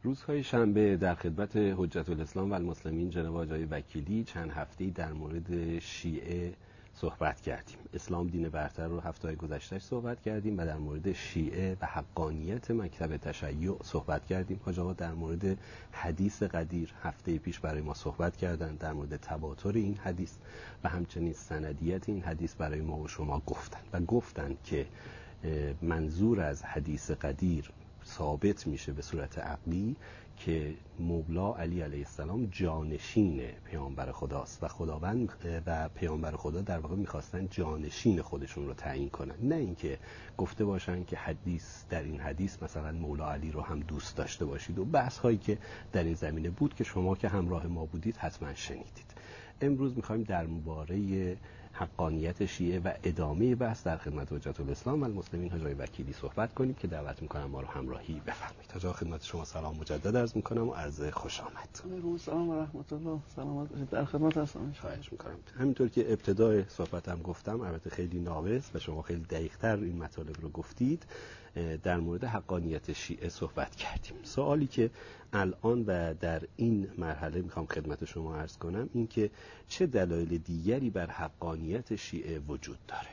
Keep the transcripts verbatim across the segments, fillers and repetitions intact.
روزهای شنبه در خدمت حجت الاسلام و المسلمین جناب آقای وکیلی چند هفته‌ای در مورد شیعه صحبت کردیم. اسلام دین برتر رو هفته‌های گذشته صحبت کردیم و در مورد شیعه و حقانیت مکتب تشیع صحبت کردیم. حاج آقا در مورد حدیث قدیر هفته پیش برای ما صحبت کردند، در مورد تواتر این حدیث و همچنین سندیت این حدیث برای ما و شما گفتند و گفتند که منظور از حدیث قدیر ثابت میشه به صورت عقلی که مولا علی علیه السلام جانشین پیامبر خداست و خداوند و پیامبر خدا در واقع میخواستن جانشین خودشون رو تعیین کنن، نه اینکه گفته باشن که حدیث در این حدیث مثلا مولا علی رو هم دوست داشته باشید و بحث هایی که در این زمینه بود که شما که همراه ما بودید حتما شنیدید. امروز میخوایم در مباره حقانیت شیعه و ادامه بحث در خدمت حجت الاسلام و المسلمین حاج آقای وکیلی صحبت کنیم که دعوت میکنم ما رو همراهی بفرمایید. حاج آقا خدمت شما سلام مجدد عرض میکنم و عرض خوش آمد. علیکم سلام و رحمت الله. سلامت باشید. در خدمت هستم. خواهش میکنم. همینطور که ابتدای صحبتم گفتم، البته خیلی ناقص و شما خیلی دقیق‌تر این مطالب رو گفتید، در مورد حقانیت شیعه صحبت کردیم. سوالی که الان و در این مرحله میخوام خدمت شما عرض کنم این که چه دلایل دیگری بر حقانیت شیعه وجود داره؟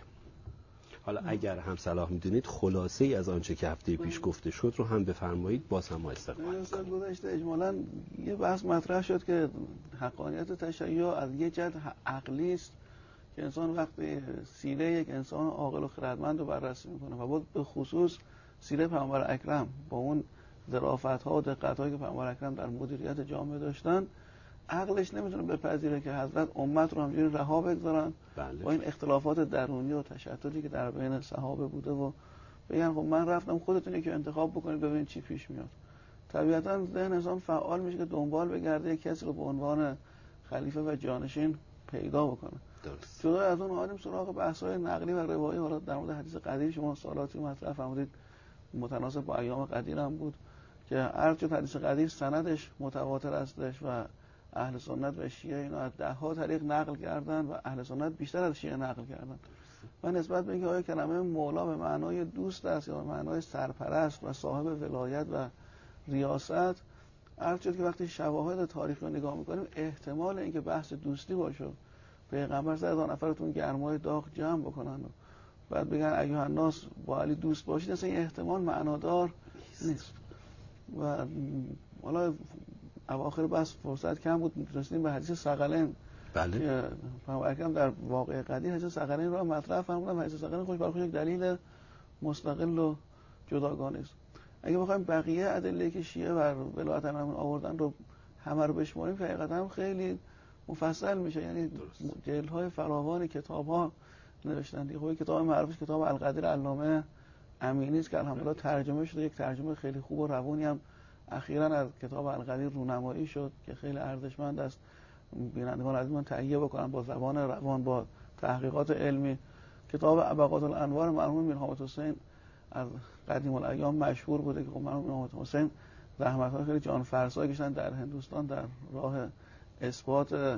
حالا اگر هم صلاح میدونید خلاصه ای از آنچه که هفته پیش گفته شد رو هم بفرمایید، باز هم ما استقبال می‌کنیم. گذشته اجمالاً یه بحث مطرح شد که حقانیت تشیع از یه جهت عقلی است که انسان وقتی سیره یک انسان عاقل و خردمند رو بررسی میکنه و بود به خصوص سیره پیامبر اکرم با اون ظرافت‌ها و دقت‌هایی که پیامبر اکرم در مدیریت جامعه داشتن، عقلش نمیتونه بپذیره که حضرت امت رو همجوری رها بگذارن بله. با این اختلافات درونی و تشتتی که در بین صحابه بوده و بگن خب من رفتم خودتون یکی انتخاب بکنید ببینید چی پیش میاد. طبیعتاً ذهن انسان فعال میشه که دنبال بگرده یک کسی رو به عنوان خلیفه و جانشین پیدا بکنه. درست. جدا از اون آدم سراغ بحث‌های نقلی و روایی، حالا در مورد حدیث قدیر شما سوالاتی مطرح فرمودید متناسب با ایام قدیر هم بود که هر چه حدیث قدیر سندش متواتر استش و اهل سنت و شیعه اینا از ده ها طریق نقل کردن و اهل سنت بیشتر از شیعه نقل کردن و نسبت به اینکه آیا کلمه مولا به معنای دوست است یا به معنای سرپرست و صاحب ولایت و ریاست، هر چه که وقتی شواهد تاریخ رو نگاه می‌کنیم احتمال اینکه بحث دوستی باشه، پیغمبر صد هزار نفرتون گرمای داغ جمع بکنن و بعد بگن ایها الناس با علی دوست باشید، اصلا این احتمال معنادار نیست. و حالا اواخر بس فرصت کم بود، می‌رسیدیم به حدیث ثقلین. بله. که پیامبر اکرم در واقعه قدیر حدیث ثقلین رو مطرح فرمودن و حدیث ثقلین خوش برخوش یک دلیل مستقل و جداگانه است. اگه بخوایم بقیه ادله که شیعه بر ولایت امام آوردن رو همه رو بشماریم که حقیقتا خیلی مفصل میشه، یعنی جلدهای فراوان کتاب‌ها نوشتن دیگه. خب کتاب معروف کتاب القدیر علامه امینی است که الحمدلله ترجمه شده، یک ترجمه خیلی خوب و روونی هم اخیراً از کتاب القدیر رونمایی شد که خیلی ارزشمند است. بینندگان از من تهیه بکنن با زبان روان با تحقیقات علمی. کتاب ابقات الانوار مرحوم میر حامد حسین از قدیم الایام مشهور بوده که خب مرحوم میر حامد حسین زحمت‌های خیلی جان فرسا کشیدن در هندوستان در راه اثبات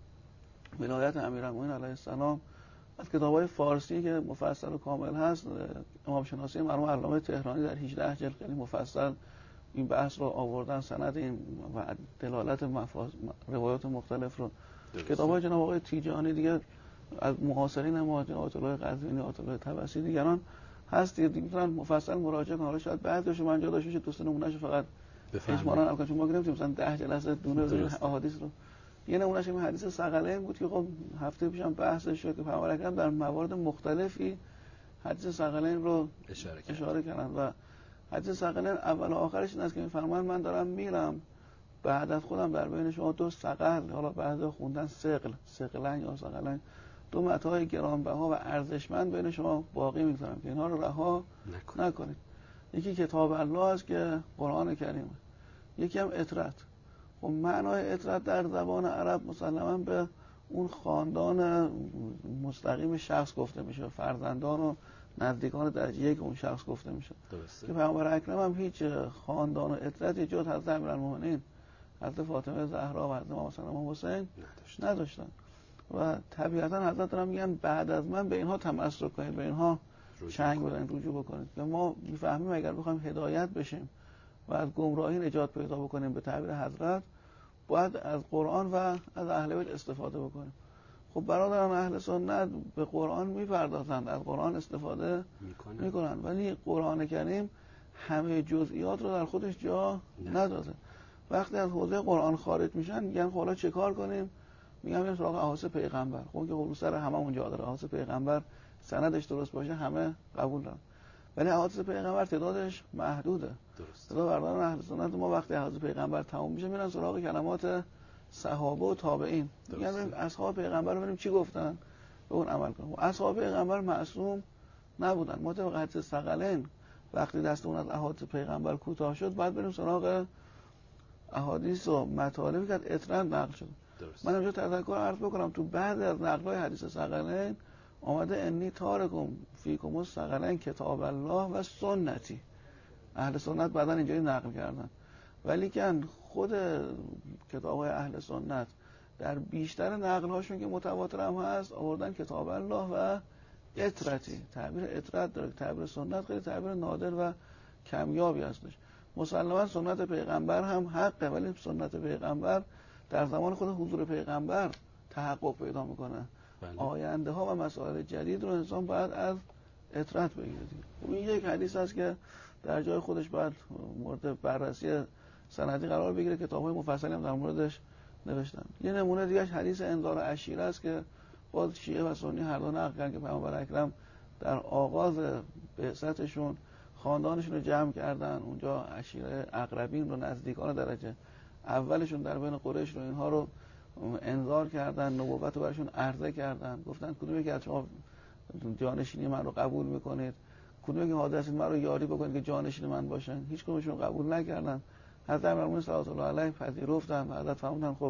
ولایت امیرالمومنین علیه السلام. از کتاب‌های فارسی که مفصل و کامل هست، امام شناسی مرحوم علامه تهرانی در هجده جلد خیلی مفصل این بحث رو آوردن، سند این و دلالت مفاز... روایات مختلف رو. کتاب‌های جناب آقای تیجانی دیگه از معاصرین ما، جناب آیت الله قزوینی، آیت الله طبسی دیگران هست دیگه میتونن مفصل مراجعه کنن. حالا شاید بعضیش من جدا بشه دوست نمونهش فقط اجمالاً الان چون ما گفتیم مثلا ده جلسه دونه احادیث رو. یه نمونهش این حدیث ثقلین بود که خب هفته پیشم بحثش شد که پیامبر اکرم در موارد مختلفی حدیث ثقلین رو اشاره, اشاره کردن و حدیث ثقلین اول و آخرش این است که می‌فرمایند من دارم میرم بعد از خودم در بین شما دو ثقل، حالا بعضی خوندن ثقل، ثقلن یا ثقلن، دو متاع گرانبها و ارزشمند بین شما باقی می‌ذارم که اینها رو رها نکنید. یکی کتاب الله است که قرآن کریمه، یکی هم اطرت. خب معنای اطرت در زبان عرب مسلماً به اون خاندان مستقیم شخص گفته میشه، فرزندان و نزدیکان درجه یک اون شخص گفته میشه. درسته. که پیامبر اکرم هم هیچ خاندان و اطرتی جز حضرت امیرالمومنین حضرت فاطمه زهرا و حضرت امام حسین نداشتن و طبیعتاً حضرت دارن میگن بعد از من به اینها تمسک کنید، به اینها چنگ بزنید، رجوع بکنید. که ما میفهمیم اگر بخوایم هدایت بشیم و از گمراهی نجات پیدا بکنیم به تعبیر حضرت، باید از قرآن و از اهل بیت استفاده بکنیم. خب برادران اهل سنت به قرآن میپردازند، از قرآن استفاده میکنن، ولی قرآن کریم همه جزئیات رو در خودش جا نداده. وقتی از حوزه قرآن خارج میشن میگن حالا چه کار کنیم؟ میگم بریم سراغ احادیث پیغمبر. خب که خلوص سر همه اونجا داره، احادیث پیغمبر سندش درست باشه همه قبول دارن، ولی احادیث پیغمبر تعدادش محدوده. درست. تعداد برادران اهل سنت ما وقتی احادیث پیغمبر تموم میشه میرن سراغ کلمات صحابه و تابعین. میگن بریم اصحاب پیغمبر رو ببینیم چی گفتن، به اون عمل کنیم. اصحاب پیغمبر معصوم نبودن. ما طبق حدیث ثقلین وقتی دستمون از احادیث پیغمبر کوتاه شد بعد بریم سراغ احادیث و مطالبی که از اطراد نقل شد. درست. من اینجا تذکر عرض بکنم تو بعد از نقل‌های حدیث ثقلین آمده انی تارکم فیکم الثقلین کتاب الله و سنتی. اهل سنت بعداً اینجوری نقل کردن، ولی که خود کتاب‌های اهل سنت در بیشتر نقل‌هاشون که متواتر هم هست آوردن کتاب الله و اطرتی. تعبیر اطرت داره، تعبیر سنت خیلی تعبیر نادر و کمیابی هستش. مسلماً سنت پیغمبر هم حقه، ولی سنت پیغمبر در زمان خود حضور پیغمبر تحقق پیدا میکنه. بله. آینده ها و مسائل جدید رو انسان باید از اطرت بگیره. این یک حدیث است که در جای خودش باید مورد بررسی سندی قرار بگیره. کتاب‌های مفصلی هم در موردش نوشتن. یه نمونه دیگه حدیث انذار عشیره است که باز شیعه و سنی هر دو نقل کردن که پیامبر اکرم در آغاز بعثتشون خاندانشون رو جمع کردن، اونجا عشیره اقربین رو، نزدیکان درجه اولشون در بین قریش رو، اینها رو انذار کردن، نبوت رو برشون عرضه کردن، گفتن کدومی که از شما جانشینی من رو قبول میکنید، کدومی که حاضر هستید من رو یاری بکنید که جانشین من باشن. هیچ کدومشون قبول نکردن. حضرت امیرالمومنین صلوات الله علیه پذیرفتن. حضرت فرمودن خب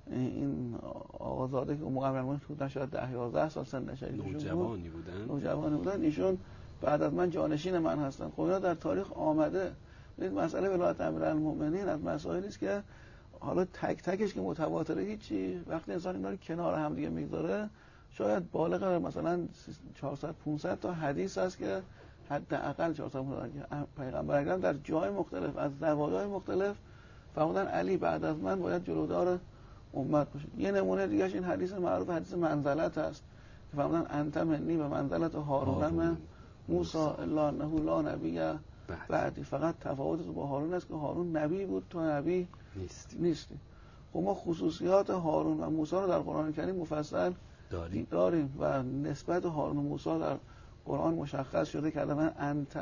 این آقازاده که موقع امیرالمومنین بودن شاید ده یازده سال سن شریفشون بود، نوجوانی بودن نوجوانی بودن ایشون بعد از من جانشین من هستن. خب اینا در تاریخ آمده. این مسئله ولایت امیرالمومنین از مسائلی است که حالا تک تکش که متواتره هیچی، وقتی انسان اینا رو کنار هم دیگه میذاره شاید بالغ مثلا چهارصد پانصد تا حدیث هست که حداقل چهارصد پانصد پیغمبر اکرم در جای مختلف از زوایای مختلف فرمودن علی بعد از من باید جلودار امت باشه. یه نمونه دیگهش این حدیث معروف حدیث منزلت هست که فرمودن انت منی به منزلت هارون من موسی الا انه لا نبی بعدی. فقط تفاوت با هارون است که هارون نبی بود تو نبی نیستی. نیستی. خب ما خصوصیات هارون و موسی رو در قرآن کریم مفصل داریم, داریم و نسبت هارون و موسی در قرآن مشخص شده که من انت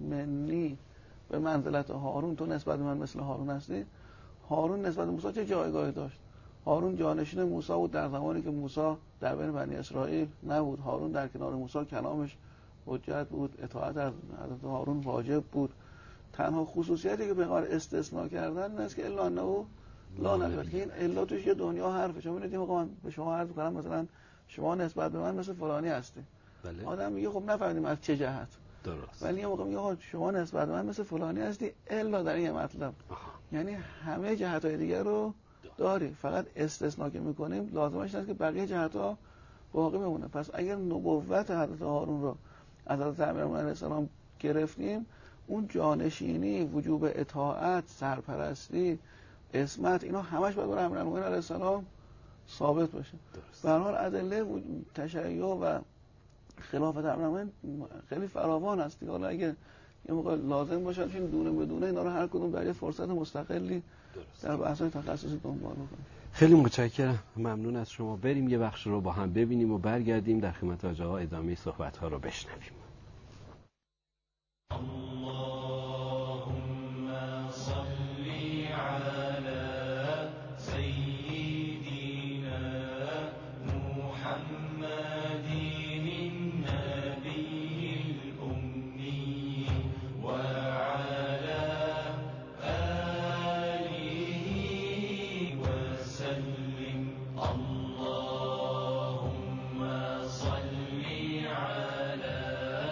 منی به منزلت هارون، تو نسبت من مثل هارون هستی. هارون نسبت به موسی چه جایگاهی داشت؟ هارون جانشین موسی بود در زمانی که موسی در بین بنی اسرائیل نبود. هارون در کنار موسی کلامش حجت بود، اطاعت از حضرت هارون واجب بود. تنها خصوصیتی که پیغمبر استثناء کردن این است که الا انه لا نبی، که این الا توش یه دنیا حرفه. شما می‌بینید موقع من به شما عرض کنم مثلا شما نسبت به من مثل فلانی هستی، بله. آدم میگه خب نفهمیدیم از چه جهت، درست. ولی یه موقع میگه شما نسبت به من مثل فلانی هستی الا در این مطلب، آها. یعنی همه جهت‌های دیگه رو داری، فقط استثناء که می‌کنیم لازمش نیست که بقیه جهت‌ها باقی بمونه. پس اگر نبوت حضرت هارون رو از حضرت امیرالمومنین علیه السلام گرفتیم، اون جانشینی، وجوب اطاعت، سرپرستی، عصمت، اینا همش باید برای امیرالمومنین علیه السلام ثابت باشه. به هر حال ادله تشیع و خلافت امیرالمومنین خیلی فراوان است. حالا اگه یه موقع لازم باشه این دونه بدونه اینا رو هر کدوم در یه فرصت مستقلی در بحث‌های تخصصی دنبال بکنیم. خیلی متشکرم، ممنون از شما. بریم یه بخش رو با هم ببینیم و برگردیم در خدمت آقا ادامه صحبت‌ها رو بشنویم. اللهم صل على سيدنا محمد النبي الأمي وعلى آله وسلم. اللهم صل على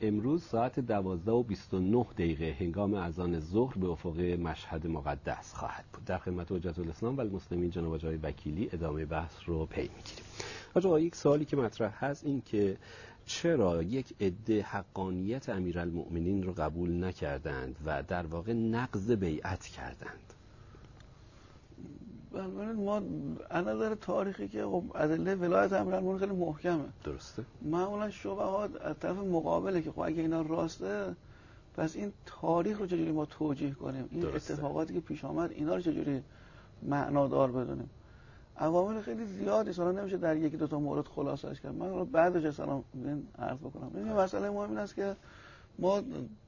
امروز ساعت دوازده و بیست و نه دقیقه هنگام اذان ظهر به افق مشهد مقدس خواهد بود. در خدمت حجت الاسلام و المسلمین جناب آقای وکیلی ادامه بحث رو پی میگیریم. آقا یک سوالی که مطرح هست این که چرا یک عده حقانیت امیرالمؤمنین رو قبول نکردند و در واقع نقض بیعت کردند؟ ببینید ما از نظر تاریخی که خب ادله ولایت امیرالمؤمنین خیلی محکمه. درسته. معمولا شبهات از طرف مقابله که خب اگه اینا راسته پس این تاریخ رو چجوری ما توجیه کنیم، این درسته. اتفاقاتی که پیش آمد اینا رو چجوری معنادار بدونیم. عوامل خیلی زیادی اصلا نمیشه در یکی دو تا مورد خلاصش کرد. من رو بعدش اصلا این عرض بکنم. این مسئله مهم این است که ما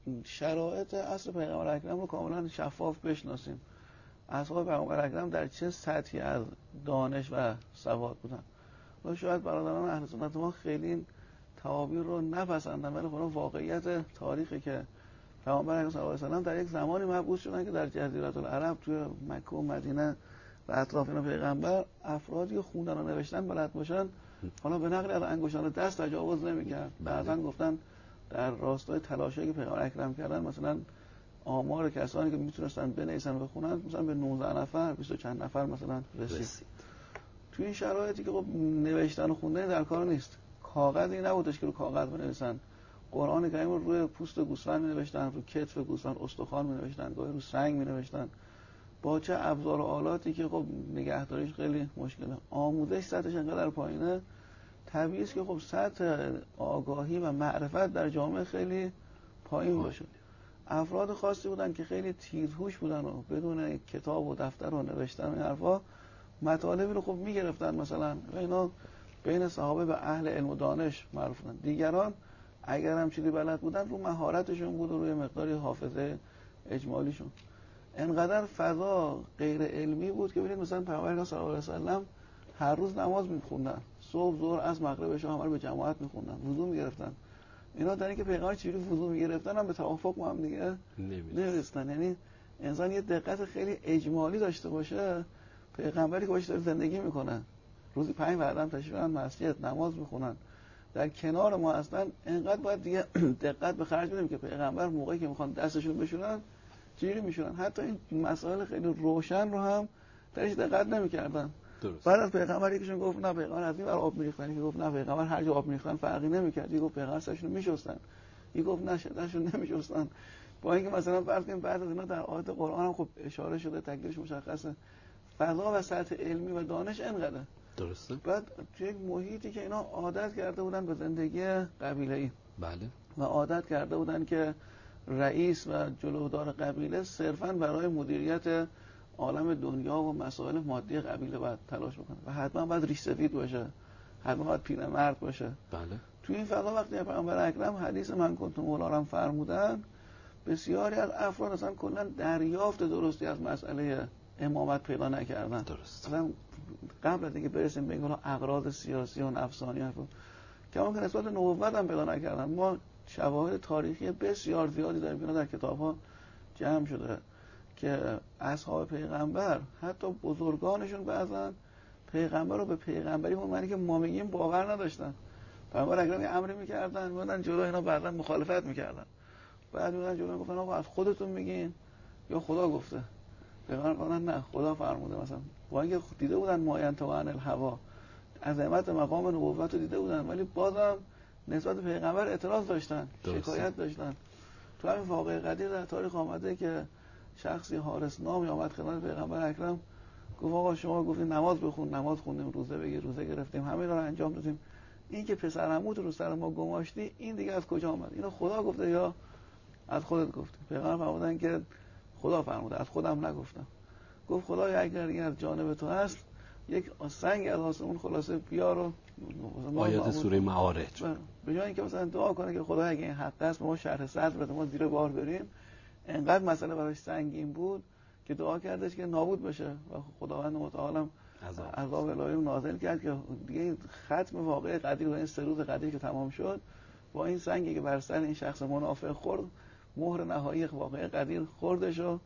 شرایط عصر پیغمبر اکرم رو کاملا شفاف بشناسیم. اصحاب پیغمبر اکرم در چه سطحی از دانش و سواد بودن. و شاید برادران اهل سنت ما خیلی این تعابیر رو نپسندن، ولی خب واقعیت تاریخی که پیغمبر اکرم صلی الله علیه و سلم در یک زمانی مبعوث شدن که در جزیره العرب توی مکه و مدینه و اطراف اینا پیغمبر افرادی خوندن و نوشتن بلد باشن، حالا به نقل از انگشتان دست تجاوز نمی‌کرد. بعضن گفتن در راستای تلاشی که پیغمبر اکرم کردن مثلا آمار کسانی که میتونستن بنویسن و بخونن مثلا به نوزده نفر بیست و چند نفر مثلا رسید. رسید. تو این شرایطی که خب نوشتن و خوندن در کار نیست، کاغذی نبودش که رو کاغذ بنویسن. قرآن کریم رو روی پوست گوسفند می‌نوشتن، رو کتف گوسفند استخوان می‌نوشتن، گاهی رو سنگ می‌نوشتن. با چه ابزار و آلاتی که خب نگهداریش خیلی مشکله. آموزش سطحش انقدر پایینه، طبیعی است که خب سطح آگاهی و معرفت در جامعه خیلی پایین باشه. افراد خاصی بودن که خیلی تیزهوش بودن و بدون کتاب و دفتر و نوشتن و این حرفا مطالبی رو خب میگرفتن. مثلا اینا بین صحابه به اهل علم و دانش معروف بودن. دیگران اگر هم چیزی بلد بودن رو مهارتشون بود و روی مقداری حافظه اجمالیشون. انقدر فضا غیر علمی بود که ببینید مثلا پیامبر صلی الله علیه و سلم هر روز نماز می‌خوندن، صبح ظهر از مغرب شام همه رو به جماعت می‌خوندن، وضو می‌گرفتن. اینا در اینکه پیغمبر چجوری وضو می‌گرفتن هم به توافق با هم دیگه نمی‌رسیدن. یعنی انسان یه دقت خیلی اجمالی داشته باشه، پیغمبری که باشه داره زندگی می‌کنه، روزی پنج وقت تشریف می‌برن مسجد نماز می‌خونن، در کنار ما هستن، انقدر باید دیگه دقت به خرج بدیم که پیغمبر موقعی که می‌خوان دستشون بشورن چجوری میشورن. حتی این مسائل خیلی روشن رو هم درش دقت نمی‌کردن. بعد از پیغمبر یکیشون گفت نه پیغمبر از این ور آب می‌ریختن، که گفت نه پیغمبر هر جا آب می‌ریختن فرقی نمی‌کرد، یکی گفت پیغمبر سرشون می‌شستن، یکی گفت نه سرشون نمی‌شستن. با اینکه مثلا فرض کنیم بعد از اینا در آیات قرآن هم خب اشاره شده، تکلیفش مشخصه، فضا و سطح علمی و دانش انقدر. درسته. بعد توی یک محیطی که اینا عادت کرده بودن به زندگی قبیله‌ای، بله، و عادت کرده بودن که رئیس و جلودار قبیله صرفاً برای مدیریت عالم دنیا و مسائل مادی قبیله باید تلاش بکنه و حتما باید ریش سفید باشه، حتما باید پیرمرد باشه. بله. تو این فضا وقتی پیامبر اکرم حدیث من کنت مولارم فرمودن، بسیاری از افراد اصلا کلا دریافت درستی از مسئله امامت پیدا نکردن. درست. مثلا قبل از اینکه برسیم به این اغراض سیاسی و نفسانی حرفا که اون نسبت نبوت هم پیدا نکردن. ما شواهد تاریخی بسیار زیادی داریم که در کتاب‌ها جمع شده که اصحاب پیغمبر حتی بزرگانشون بعضن پیغمبر رو به پیغمبری اون معنی که ما میگیم باور نداشتن. پیغمبر اگر یه امری می‌کردن می‌دن جلو اینا بعداً مخالفت می‌کردن. بعد می‌دن جلو گفتن آقا از خودتون میگین یا خدا گفته؟ پیغمبر گفتن نه خدا فرموده. مثلا با اینکه دیده بودن ماین تو عن الهوا، عظمت مقام نبوت رو دیده بودن، ولی بازم نسبت به پیغمبر اعتراض داشتن، شکایت داشتن. تو همین واقعه قدیر در تاریخ آمده که شخصی حارس نامی آمد خدمت پیغمبر اکرم گفت آقا شما گفتید نماز بخون، نماز خوندیم، روزه بگیر، روزه گرفتیم، همه اینا رو انجام دادیم، این که پسر عموت رو سر ما گماشتی این دیگه از کجا آمد؟ اینو خدا گفته یا از خودت گفتی؟ پیغمبر فرمودن که خدا فرموده، از خودم نگفتم. گفت خدایا اگر این از جانب تو هست یک سنگ از آسمون خلاصه بیار و آیات سوره معارج، به جای اینکه مثلا دعا کنه که خدا اگه این حق است به ما شرح صدر بده ما زیر بار بریم، انقدر مسئله براش سنگین بود که دعا کردش که نابود بشه و خداوند متعال عذاب الهی رو نازل کرد که دیگه ختم واقعه قدیر و این سه روز قدیر که تمام شد با این سنگی که بر سر این شخص منافق خورد مهر نهایی واقعه قدیر خوردش و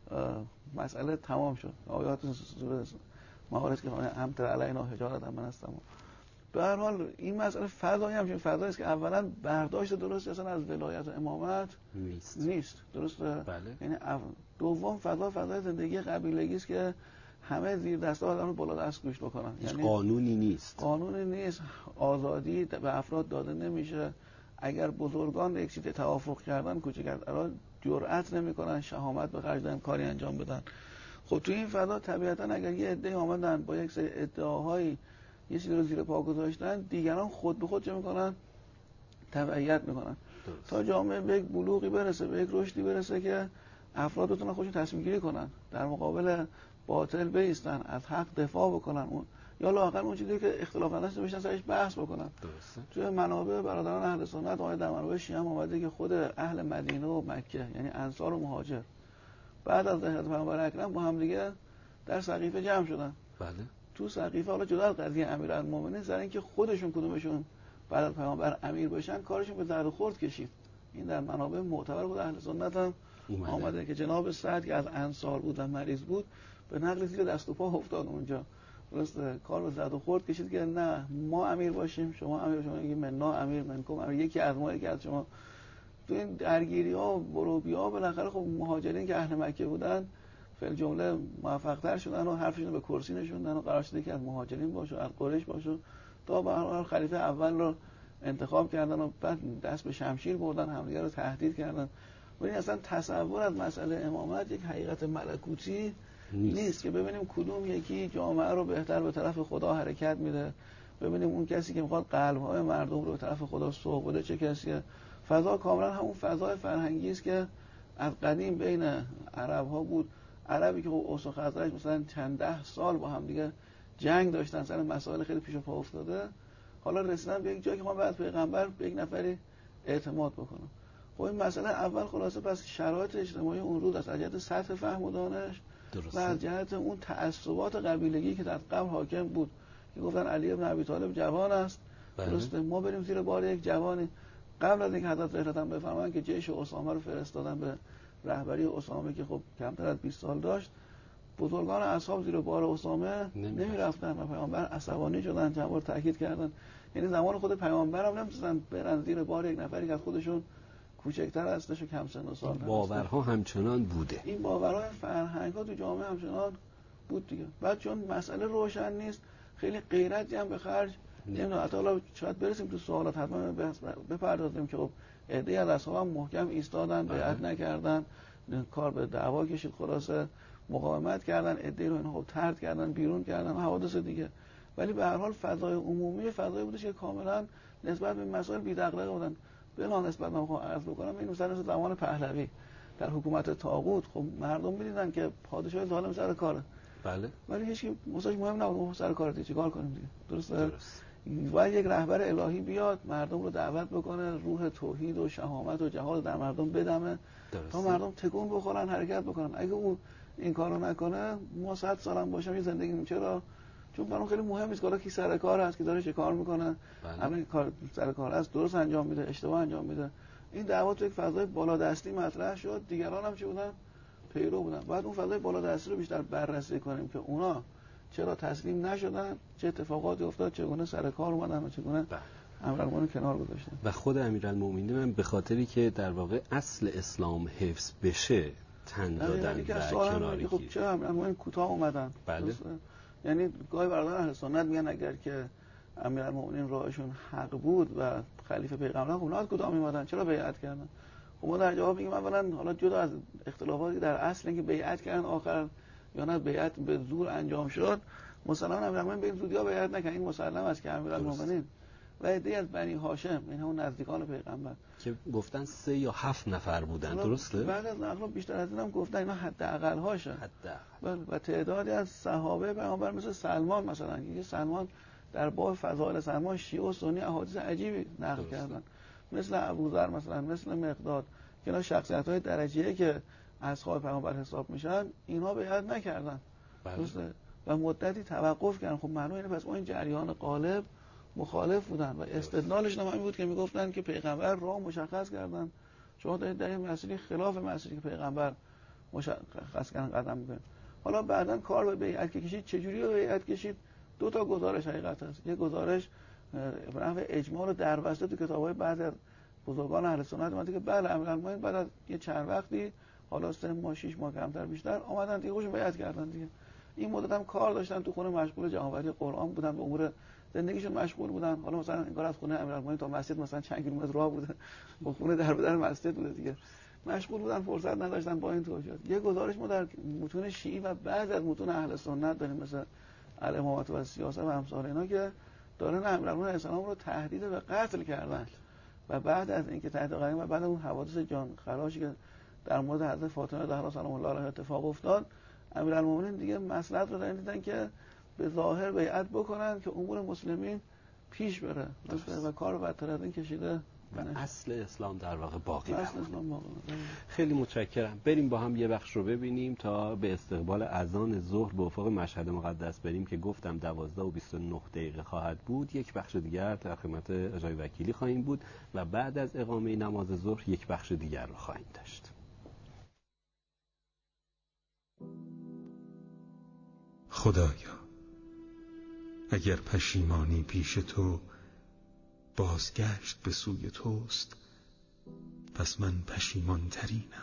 مسئله تمام شد. آیات سوره معارج که همتر علینا حجارت من هستم به هر حال این مسئله فضایی همچین فضایی است که اولا برداشت درستی اصلا از ولایت و امامت نیست نیست درسته؟ بله. یعنی دوم فضا فضای زندگی قبیلگی است که همه زیر دسته آدم رو بالا دست گوش بکنن، هیچ یعنی قانونی نیست قانونی نیست، آزادی به افراد داده نمیشه. اگر بزرگان یک چیز توافق کردن کوچکترها جرئت نمیکنن شهامت به خرج بدن کاری انجام بدن. خب تو این فضا طبیعتا اگر یه عده اومدن با یک سری ادعاهای یه چیزی رو زیر پا گذاشتن، دیگران خود به خود چه میکنن؟ تبعیت میکنن تا جامعه به یک بلوغی برسه، به یک رشدی برسه که افراد بتونن خودشون تصمیم گیری کنن، در مقابل باطل بایستن، از حق دفاع بکنن، اون یا لااقل اون چیزی که اختلاف نداشته باشن سرش بحث بکنن. درسته. توی منابع برادران اهل سنت آمده، در منابع شیعه هم اومده که خود اهل مدینه و مکه یعنی انصار و مهاجر بعد از دهرت پیامبر اکرم با هم دیگه در سقیفه جمع شدن. بله. تو سقیفه حالا جدا از قضیه امیرالمومنین سر اینکه خودشون کدومشون بعد از پیامبر امیر بشن کارشون به زرد و خورد کشید. این در منابع معتبر بود اهل سنت هم اومده, آمده که جناب سعد که از انصار بود و مریض بود به نقل زیر دست و پا افتاد اونجا. درسته کار به زرد و خورد کشید که نه ما امیر باشیم شما امیر، شما میگید منا امیر منکم امیر، یکی از ما یکی از شما. تو این درگیری ها و بروبی ها بالاخره خب مهاجرین که اهل مکه بودن فعل جمله موفق تر شدن و حرفشون به کرسی نشوندن و قرار شد که از مهاجرین باشه از قریش باشه تا به هر حال خلیفه اول رو انتخاب کردن و بعد دست به شمشیر بردن، همدیگه رو تهدید کردن. ولی اصلا تصور از مسئله امامت یک حقیقت ملکوتی نیست, نیست که ببینیم کدوم یکی جامعه رو بهتر به طرف خدا حرکت میده، ببینیم اون کسی که میخواد قلب‌های مردم رو به طرف خدا سوق بده چه کسیه. فضا کاملا همون فضای فرهنگی است که از قدیم بین عرب‌ها بود. عربی که اوس و خزرج مثلا چند ده سال با هم دیگه جنگ داشتن سر مسائل خیلی پیش پا افتاده، حالا رسیدن به یک جایی که ما بعد پیغمبر به یک نفری اعتماد بکنم. خب این مسئله اول خلاصه پس شرایط اجتماعی اون روز از جهت سطح فهم و دانش و از جهت اون تعصبات قبیلگی که در قبل حاکم بود که گفتن علی ابن ابی طالب جوان است، درسته ما بریم زیر بار یک جوانی. قبل از اینکه حضرت زهرت هم بفرمایند که جیش اسامه رو فرستادن به رهبری اسامه که خب کمتر از بیست سال داشت، بزرگان اصحاب زیر بار اسامه نمی رفتن و پیامبر عصبانی شدن، چند بار تاکید کردن. یعنی زمان خود پیامبر هم نمی‌تونن برن زیر بار یک نفری که از خودشون کوچکتر هستش و کم سن و سال. باورها همچنان بوده، این باورها فرهنگ‌ها تو جامعه همچنان بود دیگه. بعد چون مسئله روشن نیست خیلی غیرتی هم به خرج نمیدونم. حتی حالا شاید برسیم تو سوالات حتما بپردازیم که خب عده‌ای از اصحاب هم محکم ایستادن، بیعت نکردن، کار به دعوا کشید، خلاصه مقاومت کردن، عده‌ای رو اینا خب طرد کردن، بیرون کردن و حوادث دیگه. ولی به هر حال فضای عمومی فضایی بودش که کاملا نسبت به مسائل بی‌دغدغه بودن. بلا نسبت من خواهم عرض بکنم این مثلا زمان پهلوی در حکومت طاغوت خب مردم می‌دیدن که پادشاه ظالم سر کاره. بله. ولی هیچ کی مساج مهم نبود، سر کار دیگه چیکار کنیم دیگه. درسته؟ درست. باید یک رهبر الهی بیاد مردم رو دعوت بکنه، روح توحید و شهامت و جهاد در مردم بدمه تا مردم تکون بخورن، حرکت بکنن. اگه اون این کارو نکنه ما صد سالم باشم یه زندگی چرا؟ چون برام خیلی مهم نیست که کی سر کار هست، که داره چه کار میکنه، الان کار سر کار است درست انجام میده اشتباه انجام میده. این دعوا تو یک فضای بالادستی مطرح شد، دیگران هم چه بودن؟ پیرو بودن. بعد اون فضای بالادستی رو بیشتر بررسی کنیم که اونا چرا تسلیم نشدن، چه اتفاقاتی افتاد، چگونه سر کار اومدن و چگونه امیرالمومنین کنار گذاشتن. و خود امیرالمومنین من به خاطری که در واقع اصل اسلام حفظ بشه تن دادن و کناری خب چرا امیرالمومنین کوتاه اومدن؟ بله. یعنی گاهی برادران اهل سنت میگن اگر که امیرالمومنین راهشون حق بود و خلیفه پیغمبر خب اونا کوتاه میومدن، چرا بیعت کردن؟ خب ما در جواب میگیم اولا حالا جدا از اختلافاتی در اصل اینکه بیعت کردن آخر یا نه بیعت به زور انجام شد، مسلماً امیرالمومنین به این زودی‌ها بیعت نکرد. این مسلم است که امیرالمومنین و عده‌ای از بنی هاشم این همون نزدیکان پیغمبر که گفتن سه یا هفت نفر بودن، درسته؟ بعد از نقل بیشتر از این هم گفتن اینا حداقل هاشه. حداقل. و تعدادی از صحابه پیغمبر مثل سلمان مثلا، که سلمان در باب فضائل سلمان شیعه و سنی احادیث عجیبی نقل کردن، مثل ابوذر مثلا، مثل مقداد که اینا شخصیت‌های درجه‌ای که اصحاب پیغمبر حساب میشن، اینها بیعت نکردن. درسته؟ و مدتی توقف کردن. خب معنی اینه پس اون این جریان غالب مخالف بودن و استدلالش هم این بود که میگفتن که پیغمبر راه مشخص کردن، شما دارید در این مسئله خلاف مسئله که پیغمبر مشخص کردن قدم می‌کنید. حالا بعداً کار به بیعت کشید، چجوری به بیعت کشید؟ دو تا گزارش حقیقت هست. یک گزارش به نحو اجمال و دربسته تو کتاب‌های بعضی از بزرگان اهل سنت اومده که بله امیرالمومنین بعد از یه چند وقتی حالا سه ماه شش ماه کمتر بیشتر آمدن دیگه خودشون بیعت کردن دیگه. این مدت هم کار داشتن تو خونه مشغول جمع‌آوری قرآن بودن، به امور زندگیشون مشغول بودن. حالا مثلا انگار از خونه امیرالمومنین تا مسجد مثلا چند کیلومتر راه بوده، با خونه در به در مسجد بوده دیگه. مشغول بودن، فرصت نداشتن با این توجیهات. یه گزارش ما در متون شیعی و بعضی از متون اهل سنت داریم مثل الامامت و سیاست و امثال اینا که دارن امیرالمومنین علیه السلام رو تهدید به قتل کردن و بعد از اینکه تحت قریم و بعد اون حوادث جان خراشی که در مورد حضرت فاطمه زهرا سلام الله علیها اتفاق افتاد، امیرالمومنین دیگه مصلحت رو دارن دیدن که به ظاهر بیعت بکنن که امور مسلمین پیش بره و کار بدتر از این کشیده و اصل اسلام در واقع باقی بمونه. خیلی متشکرم. بریم با هم یه بخش رو ببینیم تا به استقبال اذان ظهر به افق مشهد مقدس بریم که گفتم دوازده و بیست و نه دقیقه خواهد بود. یک بخش دیگر در خدمت آقای وکیلی خواهیم بود و بعد از اقامه نماز ظهر یک بخش دیگر رو خواهیم داشت. خدایا، اگر پشیمانی پیش تو بازگشت به سوی توست، پس من پشیمان ترینم،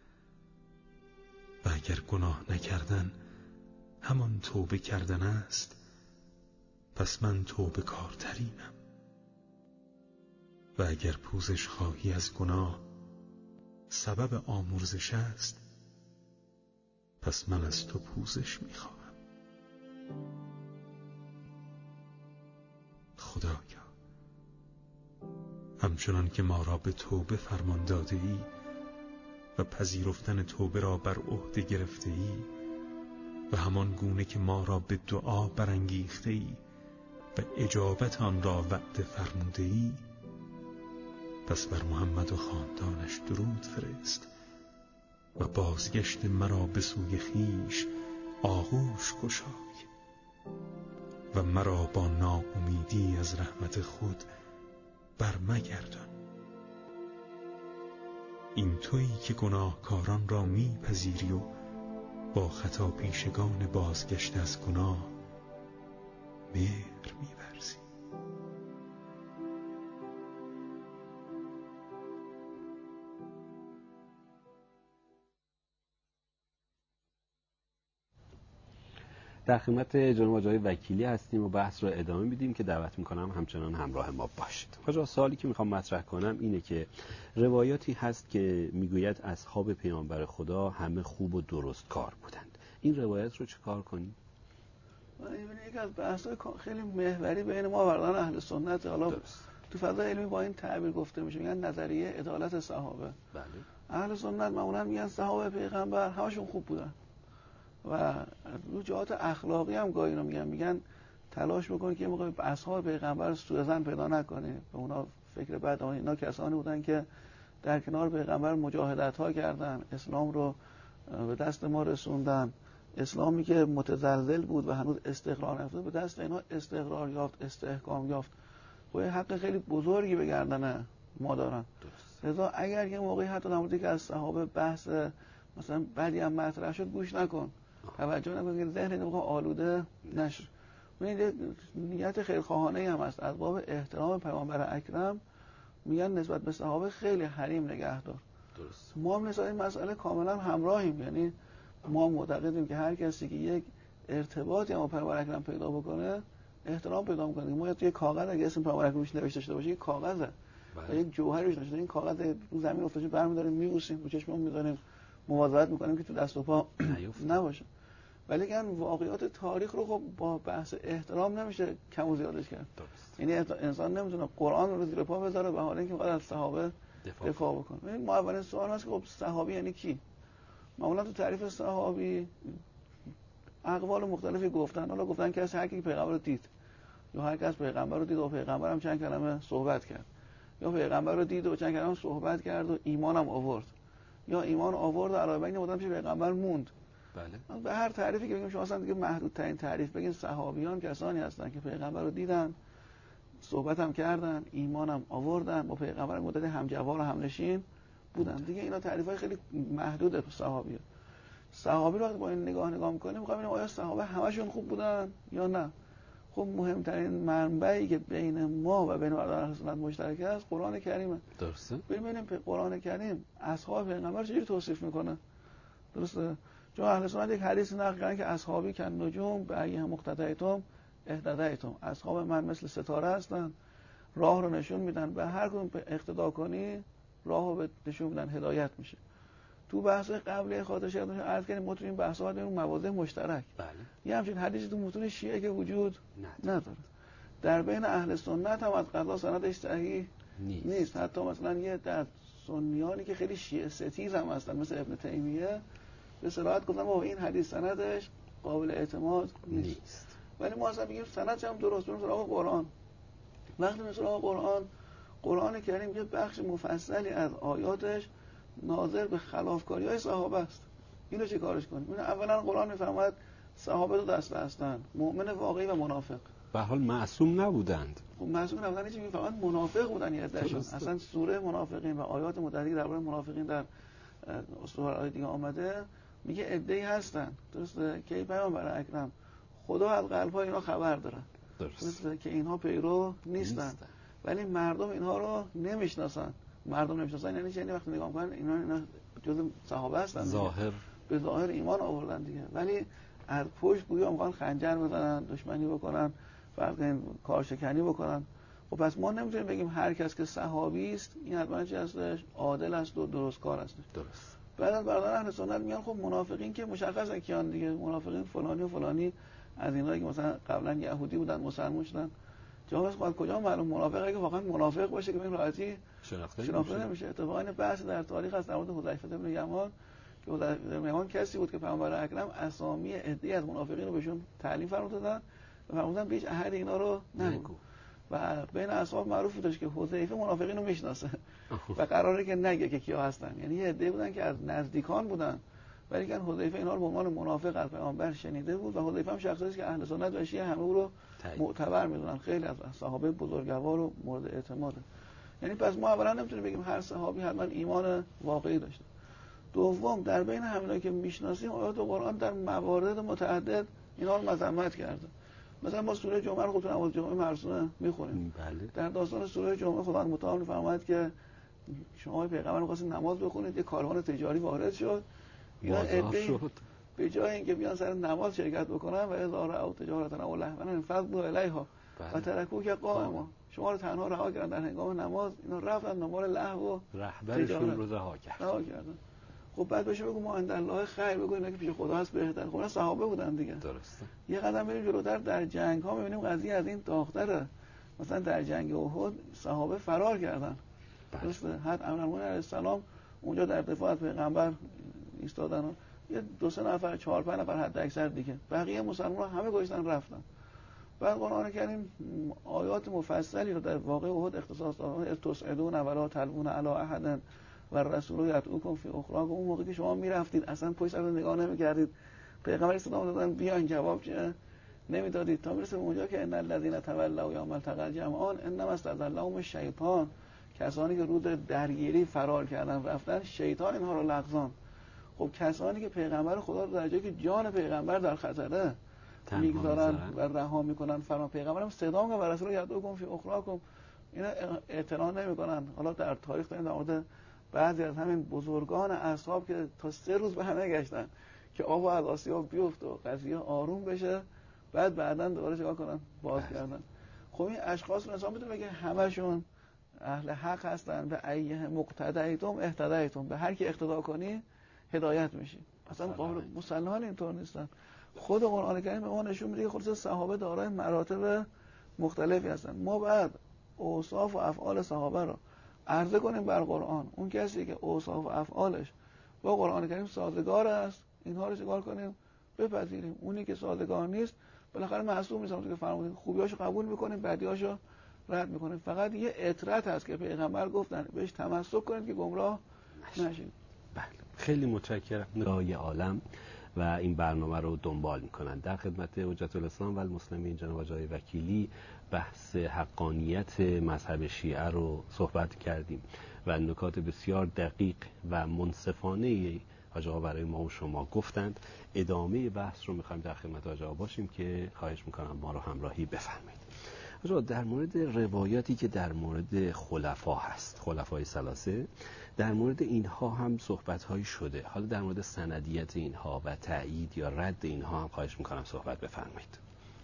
و اگر گناه نکردن همان توبه کردن است، پس من توبه کارترینم، و اگر پوزش خواهی از گناه سبب آمرزش است، پس من از تو پوزش میخواهم. خدایا، همچنان که ما را به توبه فرمان داده ای و پذیرفتن توبه را بر عهده گرفته ای و همان گونه که ما را به دعا برانگیخته ای و اجابت آن را وعده فرموده ای، پس بر محمد و خاندانش درود فرست و بازگشت مرا به سوی خویش آغوش گشای و مرا با ناامیدی از رحمت خود برمگردان. این تویی که گناهکاران را میپذیری و با خطا پیشگان بازگشت از گناه مهر می‌ورزی. در خدمت جناب آقای وکیلی هستیم و بحث رو ادامه میدیم که دعوت میکنم همچنان همراه ما باشید. حاجا، سوالی که میخوام مطرح کنم اینه که روایاتی هست که میگوید اصحاب پیامبر خدا همه خوب و درست کار بودند. این روایت رو چه کار کنیم؟ این یکی از بحث‌های خیلی محوری بین ما و اهل سنت. حالا تو فضای علمی با این تعبیر گفته میشه، میگن نظریه عدالت صحابه. بله. اهل سنت معمولا میگن صحابه پیغمبر همشون خوب بودن و رو جهات اخلاقی هم گاهی اینا میگن میگن تلاش بکن که یه موقع اصحاب پیغمبر سوء ظن پیدا نکنی به اونا فکر بد. اینا کسانی بودن که در کنار پیغمبر مجاهدت ها کردن، اسلام رو به دست ما رسوندن، اسلامی که متزلزل بود و هنوز استقرار نیافته به دست اینا استقرار یافت، استحکام یافت. و یه حق خیلی بزرگی به گردن ما دارن. لذا اگر یه موقعی حتی در موردی که از صحابه بحث مثلا بدی هم مطرح شد گوش نکن، توجه نکن که ذهن نمیخوام آلوده نشه. این نیت خیرخواهانه هم هست. از باب احترام پیامبر اکرم میگن نسبت به صحابه خیلی حریم نگهدار. درست. ما هم نسبت این مسئله کاملا همراهیم. یعنی ما معتقدیم که هر کسی که یک ارتباطی با پیامبر اکرم پیدا بکنه احترام پیدا میکنه. ما توی کاغذ اگه اسم پیامبر اکرم روش نوشته شده باشه یک کاغذه و یک جوهری روش نوشته، این کاغذ رو زمین افتاده برمی‌داریم میبوسیم، رو چشممون میذاریم، مواظبت میکنیم که تو دست و پا نباشه. ولی که واقعیات تاریخ رو خب با بحث احترام نمیشه کم و زیادش کرد. درست. یعنی انسان نمیتونه قرآن رو زیر پا بذاره به حال اینکه باید از صحابه دفاع, دفاع بکنه. این ما اولین سوال هست که خب صحابی یعنی کی؟ معمولا تو تعریف صحابی اقوال مختلفی گفتن. حالا گفتن که هر کی پیغمبر رو دید، یا هر کس پیغمبر رو دید و پیغمبر هم چند کلمه صحبت کرد، یا پیغمبر رو دید و چند کلمه صحبت کرد و ایمان هم آورد، یا ایمان آورد و علاوه بر این مدام پیغمبر موند. بله. به هر تعریفی که بگیم شما اصلا دیگه محدودترین تعریف بگین صحابیان کسانی هستن که پیغمبر رو دیدن، صحبت هم کردن، ایمان هم آوردن، با پیغمبر مدت همجوار و همنشین بودن. دیگه اینا تعریفای خیلی محدوده تو صحابیه. صحابی رو با این نگاه نگاه می‌کنیم می‌خوایم ببینیم آیا صحابه همشون خوب بودن یا نه. خب مهمترین منبعی که بین ما و بین برادران اهل سنت مشترک است قرآن کریمه. درسته. ببینیم قرآن کریم اصحاب پیغمبر چجوری توصیف میکنه. درسته. چون اهل سنت یک حدیث نقل کردن که اصحابی کن نجوم به ایه مقتدیتم اهتدیتم، اصحاب من مثل ستاره هستن، راه رو نشون میدن، به هر کدوم اقتدا کنی راه رو نشون میدن، هدایت میشه. تو بحث قبلی خاطرش یادتون عرض کردیم ما تو این بحث‌ها داریم مواضع مشترک. بله. یه همچین حدیثی تو متون شیعه که وجود نداره. نداره. در بین اهل سنت هم از قضا سندش صحیح نیست. نیست. حتی مثلا یه در سنیانی که خیلی شیعه ستیز هم هستن مثل ابن تیمیه به صراحت گفتن ما این حدیث سندش قابل اعتماد نیست, نیست. ولی ما اصلا میگیم سندش هم درست. بریم سراغ قرآن. وقتی میریم سراغ قرآن، قرآن کریم یه بخش مفصلی از آیاتش ناظر به خلافکاری‌های صحابه است. اینو چه کارش کنیم؟ این اولا قرآن میفرماید صحابه دو دسته هستند، مؤمن واقعی و منافق. به حال معصوم نبودند. خب معصوم نبودن چی میفرماید؟ منافق بودن یه عدهشون. اصلا سوره منافقین و آیات متعددی درباره منافقین در سوره‌های دیگه آمده، میگه عده‌ای هستن. درسته که پیامبر اکرم خدا از قلب‌های اینا خبر داره. درسته که اینها پیرو نیستن. نیستن. ولی مردم اینها رو نمیشناسن. مردم نمیشناسن یعنی چی؟ یعنی وقتی نگاه می‌کنن اینا اینا جزء صحابه هستن. ظاهر به ظاهر ایمان آوردن دیگه، ولی از پشت گویا میخوان خنجر بزنن، دشمنی بکنن، فرق کارشکنی بکنن. خب پس ما نمیتونیم بگیم هر کس که صحابی است این حتما چی هستش؟ عادل است و درست کار هستش. درست. بعد از برادران اهل سنت میان خب منافقین که مشخصه کیان دیگه، منافقین فلانی و فلانی از اینا که مثلا قبلا یهودی بودن مسلمان شدن. جامعه خود کجا معلوم منافقه که واقعا منافق باشه که به این راحتی شناخته نمیشه. اتفاقا این بحث در تاریخ از در مورد حذیفه بن یمان که حذیفه بن یمان کسی بود که پیامبر اکرم اسامی عده‌ای از منافقین رو بهشون تعلیم فرمود دادن و فرمودن به هیچ احد اینا رو نگو. و بین اصحاب معروف بودش که حذیفه منافقین رو میشناسه و قراره که نگه که کیا هستن. یعنی یه عده‌ای بودن که از نزدیکان بودن ولی که حذیفه اینا رو به عنوان منافق از پیامبر شنیده بود و حذیفه هم شخصیتی که اهل سنت و شیعه همه او رو معتبر میدونن، خیلی از صحابه بزرگوار و مورد اعتماده. یعنی پس ما اولا نمیتونیم بگیم هر صحابی حتما ایمان واقعی داشته. دوم در بین همینایی که میشناسیم آیات قرآن در موارد متعدد اینا رو مذمت کرده. مثلا ما سوره جمعه رو خودتون نماز جمعه مرسومه میخونیم. بله. در داستان سوره جمعه خداوند متعال میفرماید که شما پیغمبر می‌خواستید نماز بخونید، یه کاروان تجاری وارد شد. اینا عده به جای اینکه بیان سر نماز شرکت بکنن و اظهار او تجارت او لهوا انفضوا الیها و ترکوک قائما، شما رو تنها رها کردن در هنگام نماز، اینا رفتن دنبال لهو و رهبرشون رو رها کردن. خب بعد بشه بگو ما عند الله خیر، بگو اینا که پیش خدا هست بهتر. خب صحابه بودن دیگه. درسته. یه قدم بریم جلوتر در جنگ ها می‌بینیم قضیه از این داغ‌تره. مثلا در جنگ احد صحابه فرار کردن. درسته. حتی امرالمومنین علیه السلام اونجا در دفاع از پیغمبر ایستادن. یه دو سه نفر چهار پنج نفر حد اکثر دیگه، بقیه مسلمان‌ها همه گشتن رفتن. بعد قرآن کریم آیات مفصلی رو در واقع احد اختصاص داد. تسعدون ولا تلوون علی احد و الرسول یدعوکم فی اخراکم. اون موقعی که شما میرفتید اصلا پشت سر نگاه نمی‌کردید، پیغمبر صدا دادن بیاین، جواب چه نمیدادید تا میرسه اونجا که ان الذين تولوا یوم التقى الجمعان انما استزلهم الشیطان. کسانی که روز درگیری فرار کردن رفتن، شیطان اینها رو لغزان. خب کسانی که پیغمبر خدا رو در جایی که جان پیغمبر در خطره میگذارن و رها میکنن، فرمان پیغمبرم صدا میکنن و رسول یدعوکم فی اخراکم، اینا اعتنا نمیکنن. حالا در تاریخ داریم در مورد بعضی از همین بزرگان اصحاب که تا سه روز به همه گشتن که آب از آسیاب بیفت و قضیه آروم بشه، بعد بعداً دوباره چیکار کنن؟ باز کردن. خب این اشخاص رو انسان میتونه بگه همشون اهل حق هستن. به ایه مقتدیتم اهتدیتم، به هر کی اقتدا کنی هدایت میشی. اصلا قابل مسلمان اینطور نیستن. خود قرآن کریم به ما نشون میده که خود صحابه دارای مراتب مختلفی هستن. ما بعد اوصاف و افعال صحابه رو عرضه کنیم بر قرآن. اون کسی که اوصاف و افعالش با قرآن کریم سازگار است، اینها رو چیکار کنیم؟ بپذیریم. اونی که سازگار نیست بالاخره معصوم نیست، همونطور که فرمودید خوبیاشو قبول میکنیم، بدیاشو رد میکنیم. فقط یه اطرت هست که پیغمبر گفتن بهش تمسک کنید که گمراه نشید. بله، خیلی متشکرم. نگاه عالم و این برنامه رو دنبال میکنن. در خدمت حجت الاسلام و المسلمین جناب آقای وکیلی بحث حقانیت مذهب شیعه رو صحبت کردیم و نکات بسیار دقیق و منصفانه حاج آقا برای ما و شما گفتند. ادامه بحث رو میخوایم در خدمت حاج آقا باشیم که خواهش میکنم ما رو همراهی بفرمایید. حاج آقا در مورد روایاتی که در مورد خلفا هست، خلفای ثلاثه، در مورد اینها هم صحبت‌هایی شده. حالا در مورد سندیت اینها و تأیید یا رد اینها هم خواهش میکنم صحبت بفرمایید.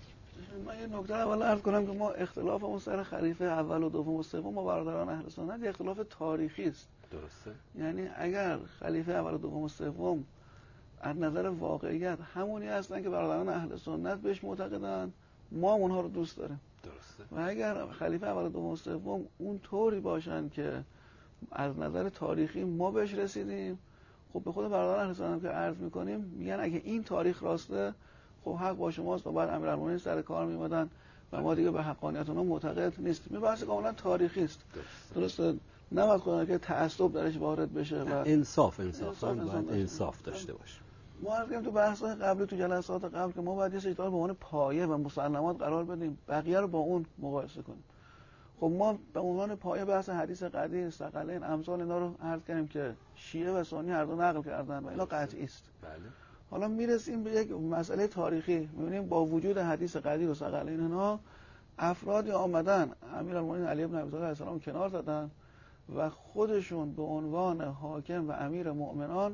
من یه نکته اول عرض کنم که ما اختلافمون سر خلیفه اول و دوم و سوم ما برادران اهل سنت اختلاف تاریخی است. درسته؟ یعنی اگر خلیفه اول و دوم و سوم از نظر واقعیت همونی هستن که برادران اهل سنت بهش معتقدن، ما هم اونها رو دوست داریم. درسته. و اگر خلیفه اول و دوم و سوم اون طوری باشن که از نظر تاریخی ما بهش رسیدیم، خب به خود برادران اهل سنت که عرض میکنیم میگن اگه این تاریخ راسته خب حق با شماست و بعد امیرالمومنین سر کار میمدن و ما دیگه به حقانیت اونها معتقد نیستیم. این بحث کاملا تاریخی است. درسته؟ نباید خودمون که تعصب درش وارد بشه و انصاف انصاف انصاف باید انصاف داشته باشه. ما عرض کردیم تو بحث‌های قبلی، تو جلسات قبل، که ما باید یه سری به عنوان پایه و مسلمات قرار بدیم، بقیه رو با اون مقایسه کنیم. خب ما به عنوان پایه بحث حدیث قدیر، ثقلین، امثال اینا رو عرض کردیم که شیعه و سنی هر دو نقل کردن و اینا قطعی است. بله. حالا میرسیم به یک مسئله تاریخی، می‌بینیم با وجود حدیث قدیر و ثقلین اینا افرادی آمدن امیرالمومنین علی بن ابی طالب علیه السلام کنار زدن و خودشون به عنوان حاکم و امیر مؤمنان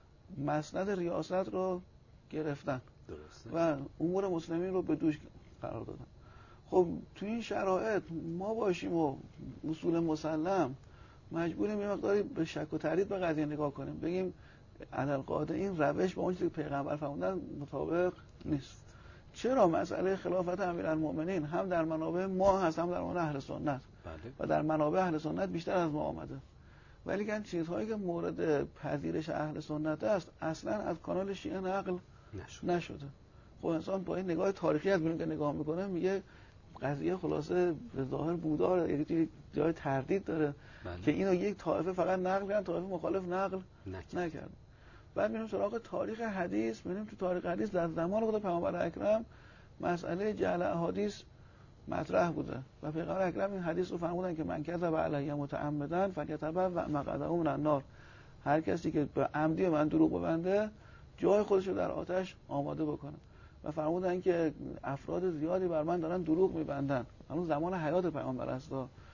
مسند ریاست رو گرفتن. درسته. و امور مسلمین رو به دوش قرار دادن. خب تو این شرایط ما باشیم و اصول مسلم مجبوریم یه مقداری به شک و تردید به قضیه نگاه کنیم، بگیم علالقاعده این روش با اون چیزی که پیغمبر فرمودن مطابق نیست. چرا؟ مسئله خلافت امیرالمؤمنین هم در منابع ما هست، هم در منابع اهل سنت. بله. و در منابع اهل سنت بیشتر از ما آمده. ولی که چیزهایی که مورد پذیرش اهل سنت است اصلا از کانال شیعه نقل نشد. نشده. خب انسان با این نگاه تاریخی از بیرون که نگاه میکنه میگه قضیه خلاصه به ظاهر بودار، یعنی جای تردید داره. بله. که اینو یک طایفه فقط نقل کردن، طایفه مخالف نقل نکرد. بعد میریم سراغ تاریخ حدیث، میریم تو تاریخ حدیث در زمان خود پیامبر اکرم مسئله جعل احادیث مطرح بوده و پیغمبر اکرم این حدیث رو فرمودن که من کذب علی متعمدا فکتبع و مقعده من النار. هر کسی که به عمدی من دروغ ببنده جای خودش رو در آتش آماده بکنه. و فرمودن که افراد زیادی بر من دارن دروغ میبندن. همون زمان حیات پیامبر است.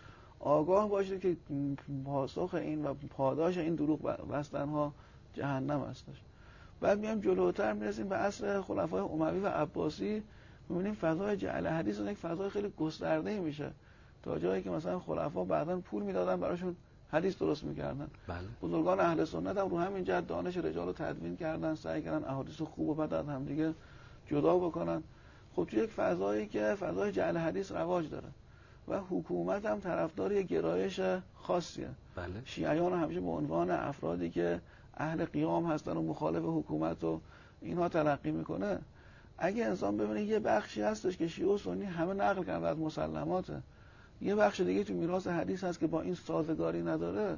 آگاه باشید که پاسخ این و پاداش این دروغ بستن ها جهنم هستش. بعد میام جلوتر میرسیم به عصر خلفای اموی و عباسی، میبینیم فضای جعل حدیث یک فضای خیلی گسترده میشه تا جایی که مثلا خلفا بعداً پول میدادن براشون حدیث درست میکردن. بله. بزرگان اهل سنت هم رو همین جهت دانش رجال رو تدوین کردن، سعی کردن احادیث خوب و بد از هم دیگه جدا بکنن. خب تو یک فضایی که فضای جعل حدیث رواج داره و حکومت هم طرفدار یک گرایش خاصیه. بله. شیعیان همیشه به عنوان افرادی که اهل قیام هستن و مخالف حکومت و اینها تلقی میکنه. اگه انسان ببینه یه بخشی هستش که شیعه و سنی همه نقل کردن از مسلماته، یه بخش دیگه تو میراث حدیث هست که با این سازگاری نداره،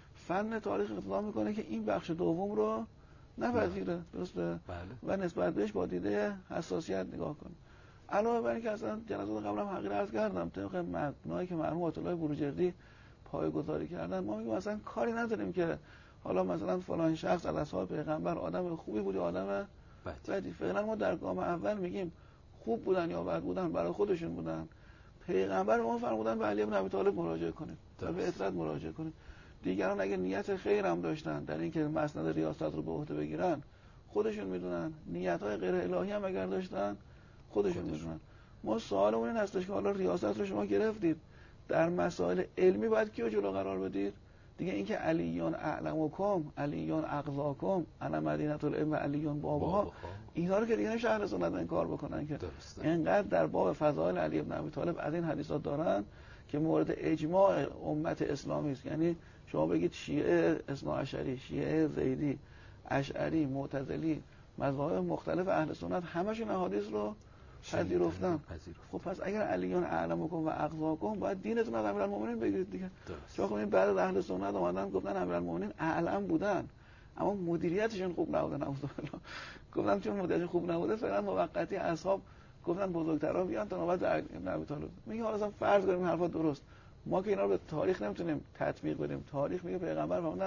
فن تاریخ اقتضا میکنه که این بخش دوم رو نپذیره. درسته؟ بله. و نسبت بهش با دیده حساسیت نگاه کنه. علاوه بر اینکه اصلا جلسات قبلا حقیقت عرض کردم طبق متنایی که مرحوم آیت الله بروجردی پایه‌گذاری کردن، ما میگیم اصلا کاری نداریم که حالا مثلا فلان شخص از اصحاب پیغمبر آدم خوبی بود یا آدم بدی. فعلا ما در گام اول میگیم خوب بودن یا بد بودن برای خودشون بودن. پیغمبر ما فرمودن به علی بن ابی طالب مراجعه کنید و به عترت مراجعه کنید. دیگران اگه نیت خیر هم داشتن در اینکه مسند ریاست رو به عهده بگیرن خودشون میدونن، نیت‌های غیر الهی هم اگر داشتن خودشون میدونن. ما سوالمون این هستش که حالا ریاست رو شما گرفتید، در مسائل علمی باید کیو جلو قرار بدید؟ دیگه اینکه علیون اعلمکم، علیون اقضاکم، انا مدینه العلم و علیون بابها، اینا رو که دیگه نمیشه اهل سنت انکار بکنن که اینقدر در باب فضائل علی بن ابی طالب از این حدیثات دارن که مورد اجماع امت اسلامی است. یعنی شما بگید شیعه اثناعشری، شیعه زیدی، اشعری، معتزلی، مذاهب مختلف اهل سنت همشون احادیث رو پذیرفتن. خب پس اگر علیون اعلمکم و اقضاکم باید دینتون از امیرالمومنین بگیرید دیگه. چون خب این بعد از اهل سنت اومدن گفتن امیرالمومنین اعلم بودن اما مدیریتشون خوب نبوده. نعوذ بالله. گفتن چون مدیریتشون خوب نبوده فعلا موقتی اصحاب گفتن بزرگترا بیان تا نوبت ابن ابی طالب. میگه حالا اصلا فرض کنیم حرفا درست، ما که اینا رو به تاریخ نمیتونیم تطبیق بدیم. تاریخ میگه پیغمبر فرمودن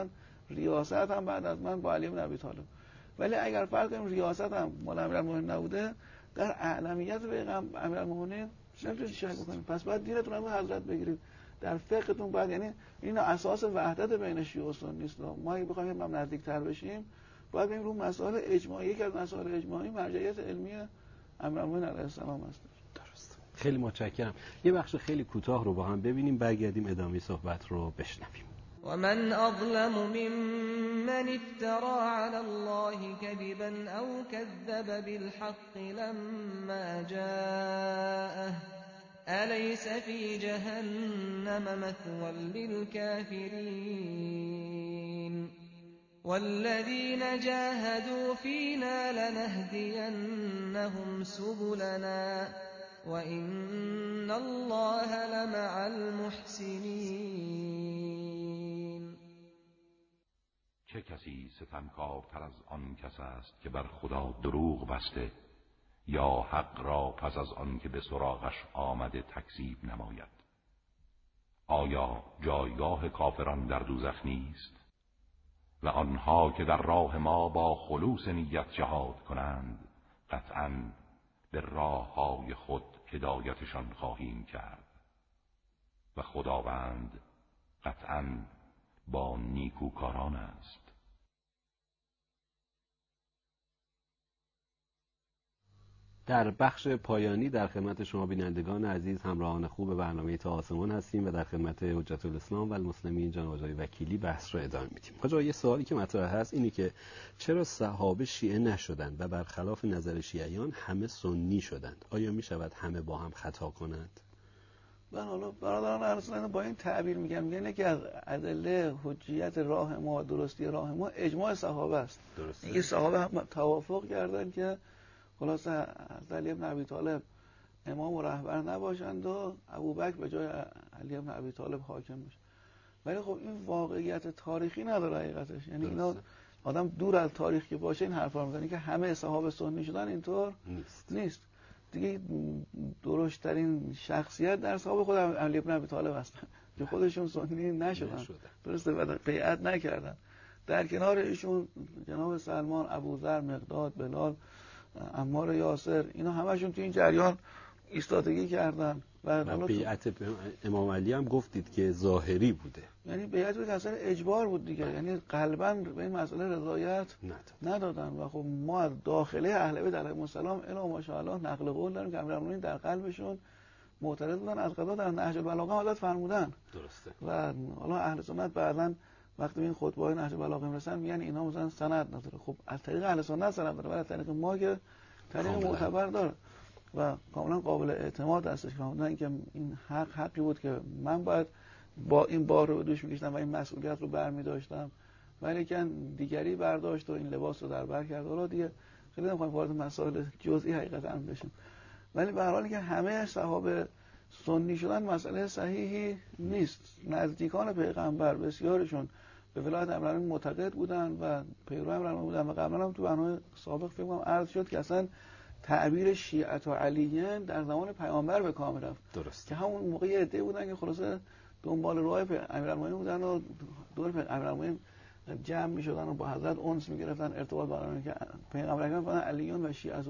ریاست هم بعد از من با علی بن ابی طالب. ولی اگر فرض کنیم ریاست هم مال امیرالمومنین نبوده، در اعلمیت پیغمبر امیرالمومنین نمیتونید شک بکنید. پس باید دینتون رو حضرت بگیرید، در فقهتون باید، یعنی این اساس وحدت بین شیعه و سنی است. ما اگه بخوایم هم نزدیک‌تر بشیم باید بریم رو مسائل اجماعی که از مسائل اجماعی مرجعیت علمی امیرالمومنین علیه السلام است. درست. خیلی متشکرم. یه بخش خیلی کوتاه رو با هم ببینیم، برگردیم ادامه صحبت رو بشنویم. ومن أظلم ممن افترى على الله كذبا أو كذب بالحق لما جاءه أليس في جهنم مثوى للكافرين والذين جاهدوا فينا لنهدينهم سبلنا وإن الله لمع المحسنين. چه کسی ستمکارتر از آن کس است که بر خدا دروغ بسته یا حق را پس از آن که به سراغش آمده تکذیب نماید؟ آیا جایگاه کافران در دوزخ نیست؟ و آنها که در راه ما با خلوص نیت جهاد کنند قطعاً به راه های خود هدایتشان خواهیم کرد و خداوند قطعاً با نیکوکاران است. در بخش پایانی در خدمت شما بینندگان عزیز، همراهان خوب برنامه تا آسمان هستیم و در خدمت حجت الاسلام و المسلمین جناب آقای وکیلی بحث رو ادامه میدیم. حاجی، یه سوالی که مطرح هست اینی که چرا صحابه شیعه نشدند و برخلاف نظر شیعیان همه سنی شدند؟ آیا میشود همه با هم خطا کنند؟ من حالا برادران اهل سنت با این تعبیر میگن، میگن که از ادله حجیت راه ما، درستی راه ما، اجماع صحابه است. درسته. این صحابه هم توافق کردن که خلاص علی بن ابی طالب امام و رهبر نباشند و ابوبکر به جای علی بن ابی طالب حاکم بشه. ولی خب این واقعیت تاریخی نداره حقیقتش. یعنی اینا آدم دور از تاریخ که باشه این حرفا رو میزنه که همه صحابه سنی شدن، اینطور نیست. نیست. دیگه درشترین شخصیت در صحابه خود علی بن ابی طالب هستن که خودشون سنی نشدن. درسته، و بیعت نکردن. در کنار ایشون جناب سلمان، ابوذر، مقداد، بلال، عمار یاسر، اینا همشون تو این جریان ایستادگی کردن و, و بیعت امام علی هم گفتید که ظاهری بوده، یعنی بیعت بود اصلا اجبار بود دیگه، یعنی قلباً به این مسئله رضایت ندادن. و خب ما از داخله اهل بیت علیهم السلام الا ماشاءالله نقل قول داریم که امیرالمومنین در قلبشون معترض بودن. از قضا در نهج البلاغه حالت فرمودن. درسته. و حالا اهل سنت بعداً وقتی این خطبه‌های نهج البلاغه میرسن میگن اینا مثلا سند نداره. خب از طریق اهل سنت سند داره، ولی از طریق ما که طریق معتبر داره و کاملا قابل اعتماد هستش. کاملا که این حق حقی بود که من باید با این بار رو دوش میکشتم و این مسئولیت رو برمی داشتم، ولی که دیگری برداشت و این لباس رو در بر کرد. حالا دیگه خیلی نمیخوایم وارد مسائل جزئی حقیقتا بشیم، ولی به هر حال که همه صحابه سنی شدن مسئله صحیحی نیست. نزدیکان پیغمبر بسیارشون به ولایت امیرالمومنین معتقد بودن و پیرو امیرالمومنین بودن و قبلا هم تو برنامه سابق فکر کنم عرض شد که اصلا تعبیر شیعه و علیین در زمان پیامبر به کام رفت. درست. که همون موقع یه عده بودن که خلاصه دنبال راه امیرالمومنین بودن و دور امیرالمومنین جمع می‌شدن و با حضرت انس می‌گرفتن، ارتباط برقرار که پیغمبر اکرم فرمودن علیون و شیعته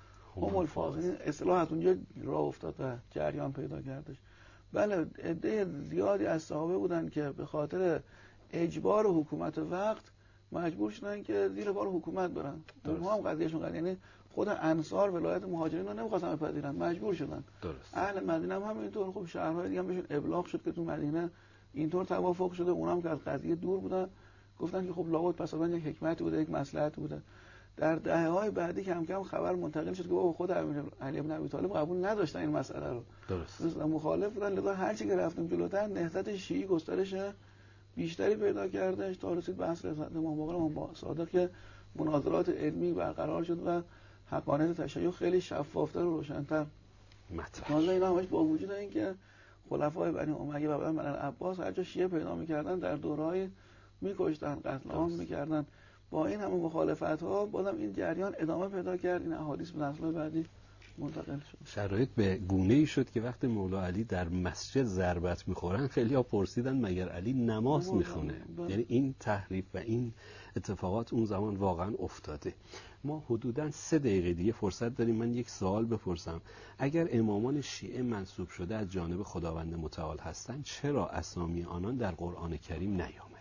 هم الفاضلین. اصطلاح از اونجا راه افتاد و جریان پیدا کردش. بله، عده زیادی از صحابه بودن که به خاطر اجبار حکومت وقت مجبور شدن که زیر بار حکومت برن. اونها هم قضیهشون قضیه، یعنی خود انصار ولایت مهاجرین رو نمی‌خواستن بپذیرن، مجبور شدن. درست. اهل مدینه هم همینطور. خب شهرهای دیگه هم بهشون ابلاغ شد که تو مدینه اینطور توافق شده، اونها هم که از قضیه دور بودن گفتن که خب لابد پس از یک حکمتی بوده، یک مصلحتی بوده. در دهه‌های بعدی کم کم خبر منتقل شد که بابا خود علی بن ابی طالب قبول نداشتن این مسئله رو. درست. مثلا مخالف بودن. لذا هر چی که رفتیم جلوتر نهضت شیعی گسترش بیشتری پیدا کردش تا رسید به عصر امام باقر امام صادق که مناظرات علمی برقرار شد و حقانیت تشیع خیلی شفافتر و روشن‌تر مطرح. حالا اینا همش با وجود اینکه خلفای بنی امیه و بنی العباس هر جا شیعه پیدا می‌کردن در دوره‌ای می‌کشتن، قتل عام می‌کردن. با این همه مخالفت‌ها بازم این جریان ادامه پیدا کرد. این احادیث به نسل‌های بعدی منتقل شد. شرایط به گونه ای شد که وقتی مولا علی در مسجد ضربت میخورن خیلی ها پرسیدن مگر علی نماز میخونه؟ یعنی این تحریف و این اتفاقات اون زمان واقعا افتاده. ما حدوداً سه دقیقه دیگه فرصت داریم. من یک سوال بپرسم، اگر امامان شیعه منسوب شده از جانب خداوند متعال هستند، چرا اسامی آنان در قرآن کریم نیامده؟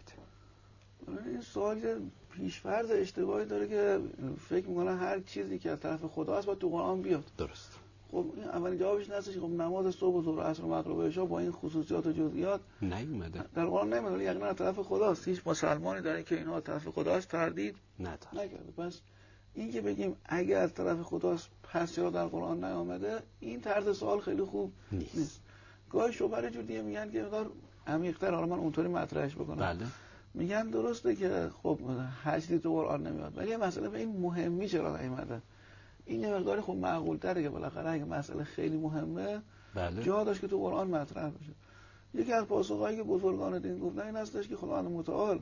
این سوال پیش‌فرض اشتباهی داره که فکر میکنه هر چیزی که از طرف خدا است باید تو قرآن بیاد. درست. خب این اولین جوابش این هستش که خب نماز صبح و ظهر و عصر و مغرب و عشا با این خصوصیات و جزئیات نیومده در قرآن نیومده، ولی یقینا از طرف خداست. هیچ مسلمانی داره که اینها از طرف خداست تردید نداره. نکرده. پس این که بگیم اگه از طرف خداست پس چرا در قرآن نیامده، این طرز سوال خیلی خوب نیست, نیست. گاهی شبهه جور دیگه میگن که مقدار عمیق‌تر، حالا من اونطوری مطرحش بکنم. بله. میگن درسته که خب حجی تو قرآن نمیاد، ولی یه مسئله به این مهمی چرا نیامده؟ این یه مقداری خب معقول تره که بالاخره اگه مسئله خیلی مهمه بله. جا داشت که تو قرآن مطرح بشه. یکی از پاسخهایی که بزرگان دین گفتن این هستش که خداوند متعال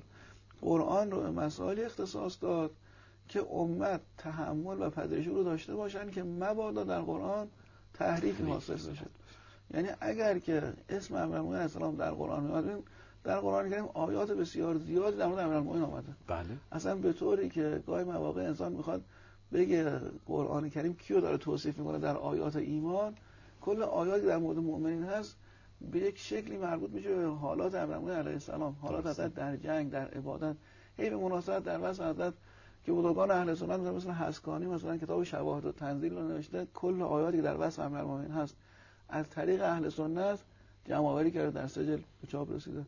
قرآن رو به مسائل اختصاص داد که امت تحمل و پذیرش رو داشته باشن که مبادا در قرآن تحریفی حاصل بشه. یعنی اگر که اسم امیرالمومنین علیه السلام در قرآن میاد، در قرآن کریم آیات بسیار زیادی در مورد امیرالمومنین آمده. بله. اصلا به طوری که گاهی مواقع انسان میخواد بگه قرآن کریم کیو داره توصیف میکنه در آیات ایمان، کل آیاتی در مورد مؤمنین هست به یک شکلی مربوط میشه به حالات امیرالمومنین علیه السلام، حالات حضرت در جنگ، در عبادت، هی به مناسبت در وصف حضرت که بزرگان اهل سنت مثل حسکانی مثلا کتاب شواهد و تنزیل رو نوشته، کل آیاتی که در وصف امیرالمومنین هست از طریق اهل سنت جمع‌آوری کرده، در سجل به چاپ رسیده.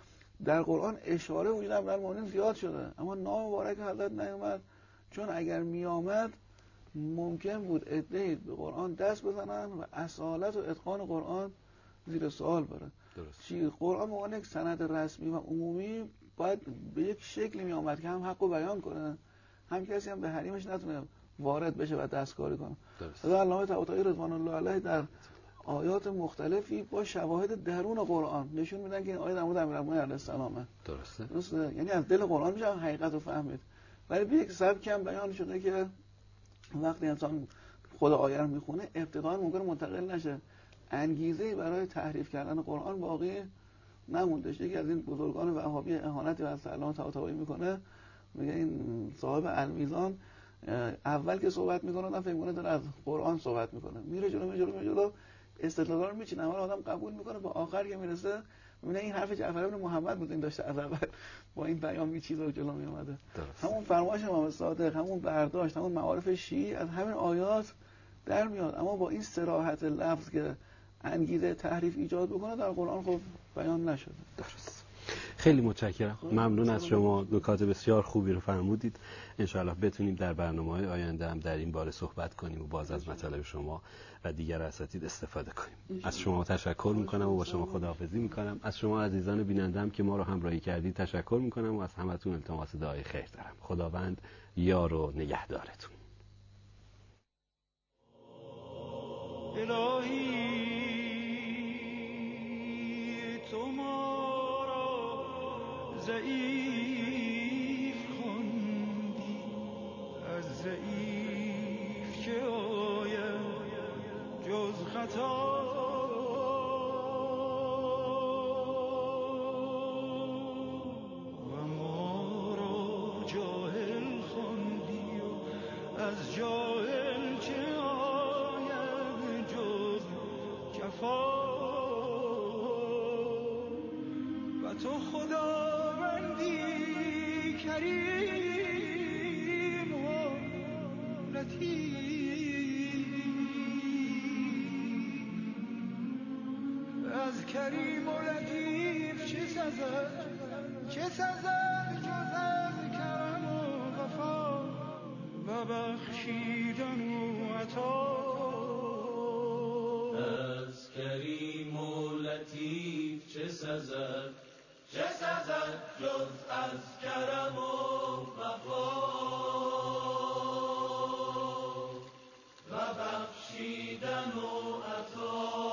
در قرآن اشاره وجود امیرالمومنین زیاد شده، اما نام مبارک حضرت نیامد، چون اگر می آمد ممکن بود عده‌ای به قرآن دست بزنن و اصالت و اتقان قرآن زیر سوال بره. درست. چی قرآن به عنوان یک سند رسمی و عمومی باید به یک شکلی می آمد که هم حقو بیان کنه، هم کسی هم به حریمش نتونه وارد بشه و دستکاری کنه. درست. علامه طباطبایی رضوان الله علیه در آیات مختلفی با شواهد درون قرآن نشون میدن که این آیه در مورد امیرالمومنین علیه السلامه. درسته. درسته. یعنی از دل قرآن میشه حقیقت رو فهمید، ولی به یک سبکی هم بیان شده که وقتی انسان خود آیه رو میخونه ابتداء ممکن منتقل نشه، انگیزه‌ای برای تحریف کردن قرآن باقی نمونده. یکی از این بزرگان وهابی اهانتی از علامه طباطبایی میکنه، میگه این صاحب المیزان اول که صحبت میکنه آدم فکر میکنه داره از قرآن صحبت میکنه، میره جلو میره جلو میره جلو استدلالا رو میچینه، اول آدم قبول میکنه، با آخر که میرسه میبینه این حرف جعفر بن محمد بود، این داشته از اول با این بیان می چیزا جلو می اومده. همون فرمایش امام صادق، همون برداشت، همون معارف شیعی از همین آیات در میاد، اما با این صراحت لفظ که انگیزه تحریف ایجاد بکنه در قرآن خب بیان نشده. درست. خیلی متشکرم. ممنون از شما، نکات بسیار خوبی رو فرمودید. انشاءالله بتونیم در برنامه‌های آینده هم در این باره صحبت کنیم و باز از مطالب شما و دیگر اساتید استفاده کنیم. از شما تشکر میکنم و با شما خداحافظی میکنم. از شما عزیزان بیننده‌ام که ما رو همراهی کردید تشکر میکنم و از همتون التماس دعای خیر دارم. خداوند یار و نگهدارتون. الهی تو ما را ضعیف خوندی، از ضعیف که آید جز خطا، و ما را جاهل خوندی و از جاهل که آید جز جفا، و تو خداوندی کریم و لطیف، از کریم و لطیف چه سزد، چه سزد جز از کرم و وفا و بخشیدن و عطا. از کریم و لطیف چه سزد، چه سزد جز از کرم و وفا و بخشیدن و عطا.